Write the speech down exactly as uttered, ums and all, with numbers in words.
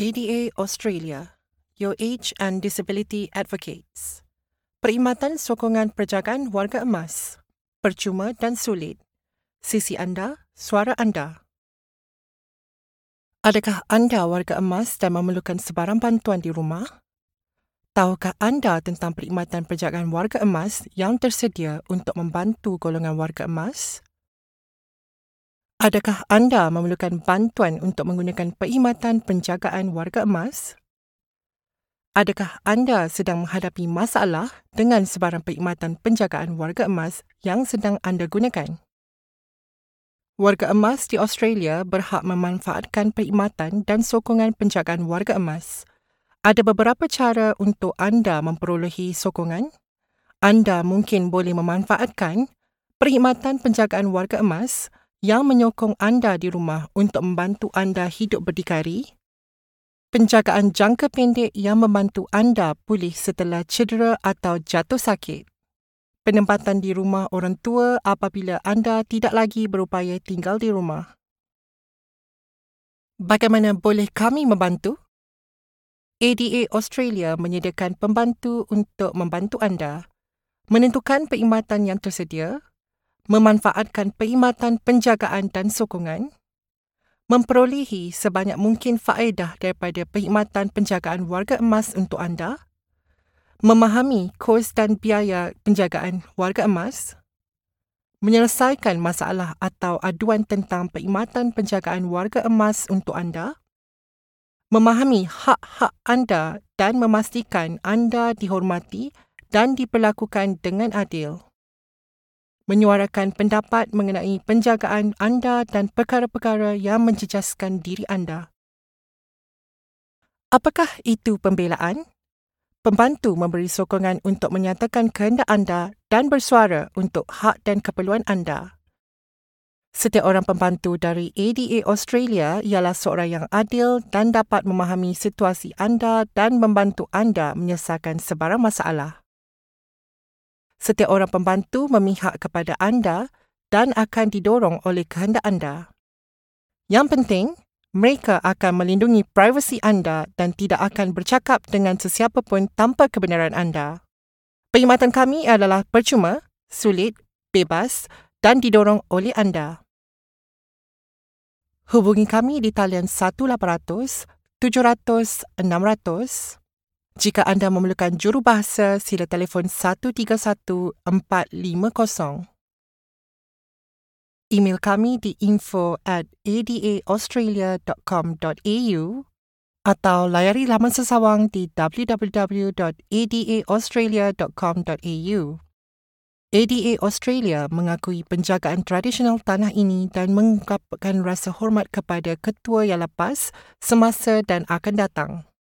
A D A Australia, Your Age and Disability Advocates. Perkhidmatan sokongan perjagaan warga emas, percuma dan sulit. Sisi anda, suara anda. Adakah anda warga emas dan memerlukan sebarang bantuan di rumah? Tahukah anda tentang perkhidmatan perjagaan warga emas yang tersedia untuk membantu golongan warga emas? Adakah anda memerlukan bantuan untuk menggunakan perkhidmatan penjagaan warga emas? Adakah anda sedang menghadapi masalah dengan sebarang perkhidmatan penjagaan warga emas yang sedang anda gunakan? Warga emas di Australia berhak memanfaatkan perkhidmatan dan sokongan penjagaan warga emas. Ada beberapa cara untuk anda memperolehi sokongan. Anda mungkin boleh memanfaatkan perkhidmatan penjagaan warga emas yang menyokong anda di rumah untuk membantu anda hidup berdikari, penjagaan jangka pendek yang membantu anda pulih setelah cedera atau jatuh sakit, penempatan di rumah orang tua apabila anda tidak lagi berupaya tinggal di rumah. Bagaimana boleh kami membantu? A D A Australia menyediakan pembantu untuk membantu anda menentukan perkhidmatan yang tersedia, memanfaatkan perkhidmatan penjagaan dan sokongan, memperolehi sebanyak mungkin faedah daripada perkhidmatan penjagaan warga emas untuk anda, memahami kos dan biaya penjagaan warga emas, menyelesaikan masalah atau aduan tentang perkhidmatan penjagaan warga emas untuk anda, memahami hak-hak anda dan memastikan anda dihormati dan diperlakukan dengan adil, menyuarakan pendapat mengenai penjagaan anda dan perkara-perkara yang menjejaskan diri anda. Apakah itu pembelaan? Pembantu memberi sokongan untuk menyatakan kehendak anda dan bersuara untuk hak dan keperluan anda. Setiap orang pembantu dari A D A Australia ialah seorang yang adil dan dapat memahami situasi anda dan membantu anda menyelesaikan sebarang masalah. Setiap orang pembantu memihak kepada anda dan akan didorong oleh kehendak anda. Yang penting, mereka akan melindungi privasi anda dan tidak akan bercakap dengan sesiapa pun tanpa kebenaran anda. Perkhidmatan kami adalah percuma, sulit, bebas dan didorong oleh anda. Hubungi kami di talian one eight hundred, seven hundred, six hundred. Jika anda memerlukan jurubahasa, sila telefon one three one four five zero. Email kami di info at a d a australia dot com dot a u atau layari laman sesawang di w w w dot a d a australia dot com dot a u. A D A Australia mengakui penjagaan tradisional tanah ini dan mengungkapkan rasa hormat kepada ketua yang lepas, semasa dan akan datang.